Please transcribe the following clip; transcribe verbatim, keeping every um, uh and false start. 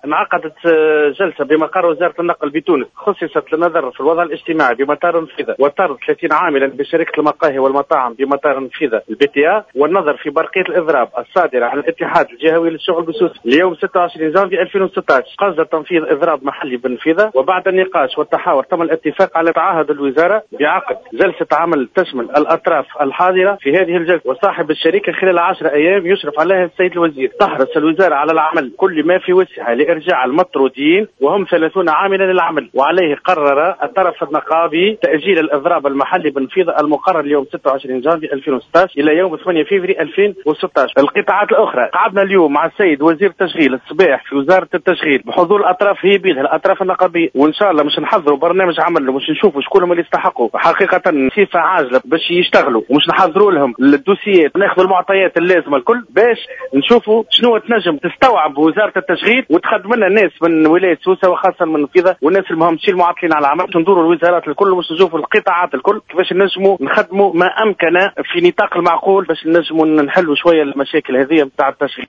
انعقدت جلسة بمقر وزارة النقل بتونس خصصت للنظر في الوضع الاجتماعي بمطار نفيذة وطرد ثلاثين عاملا بشركة المقاهي والمطاعم بمطار نفيذة البي تي إيه، والنظر في برقية الإضراب الصادرة عن الاتحاد الجهوي للشغل بسوسة اليوم ستة وعشرين جانفي ألفين وستة عشر قصد تنفيذ إضراب محلي بنفيذة. وبعد النقاش والتحاور تم الاتفاق على تعهد الوزارة بعقد جلسة عمل تشمل الأطراف الحاضرة في هذه الجلسة، وصاحب الشركة خلال عشر أيام يشرف عليها السيد الوزير. تحرص الوزارة على العمل كل ما في وسعها لإرجاع المطرودين وهم ثلاثون عاملا للعمل، وعليه قرر الطرف النقابي تأجيل الإضراب المحلي بنفيذة المقرر اليوم ستة وعشرين جانفي ألفين وستة عشر إلى يوم ثمانية فبراير ألفين وستة عشر. القطاعات الأخرى قعدنا اليوم مع السيد وزير التشغيل الصباح في وزارة التشغيل بحضور الأطراف هي بيدها الأطراف النقابية، وإن شاء الله مش نحضروا برنامج عمل ومش نشوفوا شكون اللي يستحقوا حقيقة صفة عاجلة باش يشتغلوا، ومش نحضروا لهم الدوسيات وناخذوا المعطيات اللازمة الكل باش نشوفوا شنو تنجم تستوعب وزارة التشغيل وتخدم لنا الناس من ولاية سوسة وخاصة من كذا والناس المهمشين المعطلين على العمل. ندوروا الوزارات الكل ومش نشوفوا القطاعات الكل كيفاش نجموا نخدموا ما أمكن في نطاق المعقول باش نجموا نحلوا شوية المشاكل هذه بتاع التشغيل.